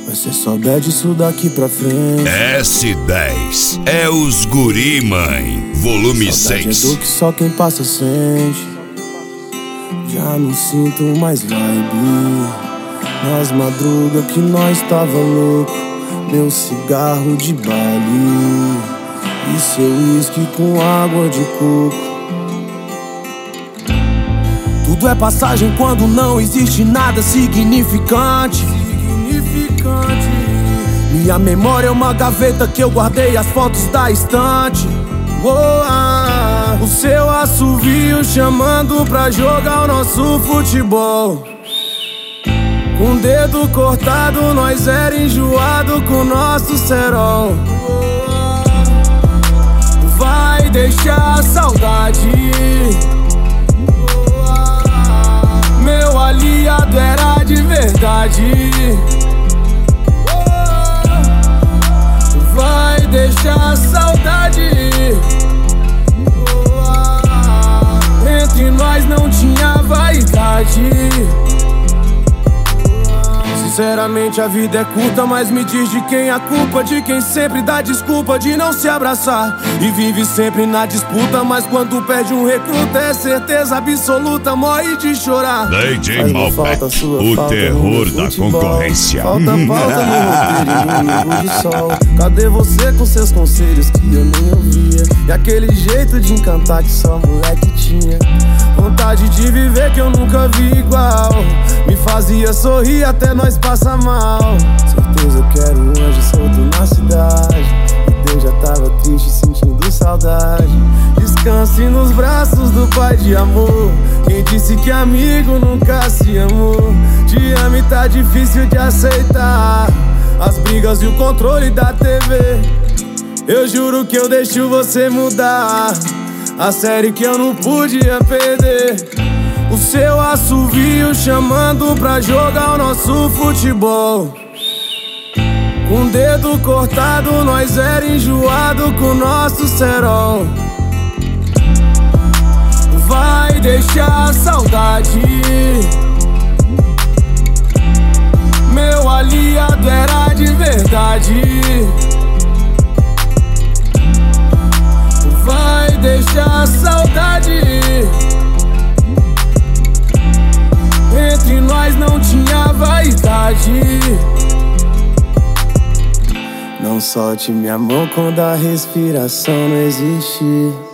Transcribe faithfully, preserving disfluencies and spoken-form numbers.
Vai ser só bad isso daqui pra frente. S dez é os guri, mãe. Volume Saudade seis. é do que só quem passa sente. Já não sinto mais vibe. Nas madrugas que nós tava louco. Meu cigarro de baile e seu uísque com água de coco. Tudo é passagem quando não existe nada significante. Significante. Minha memória é uma gaveta que eu guardei as fotos da estante. Oh, ah, o seu assovio chamando pra jogar o nosso futebol. Com o dedo cortado, nós era enjoado com nosso cerol. Vai deixar saudade. Meu aliado era de verdade. Vai deixar saudade. Entre nós não tinha vaidade. Sinceramente a vida é curta, mas me diz de quem a culpa. De quem sempre dá desculpa de não se abraçar e vive sempre na disputa, mas quando perde um recruta é certeza absoluta, morre de chorar. D J Malbec, o terror da concorrência. Falta pauta no roteiro e domingo de sol. Cadê você com seus conselhos que eu nem ouvia? E aquele jeito de encantar que só moleque tinha. Vontade de viver que eu nunca vi igual. Me fazia sorrir até nós passa mal. Certeza que era um anjo solto na cidade. E Deus já tava triste sentindo saudade. Descanse nos braços do pai de amor. Quem disse que amigo nunca se amou? Te amo e tá difícil de aceitar as brigas e o controle da T V. Eu juro que eu deixo você mudar a série que eu não podia perder. O seu assovio chamando pra jogar o nosso futebol. Com o dedo cortado, nós era enjoado com nosso cerol. Vai deixar saudade. Meu aliado era de verdade. Vai deixar saudade. Entre nós não tinha vaidade. Não solte minha mão quando a respiração não existe.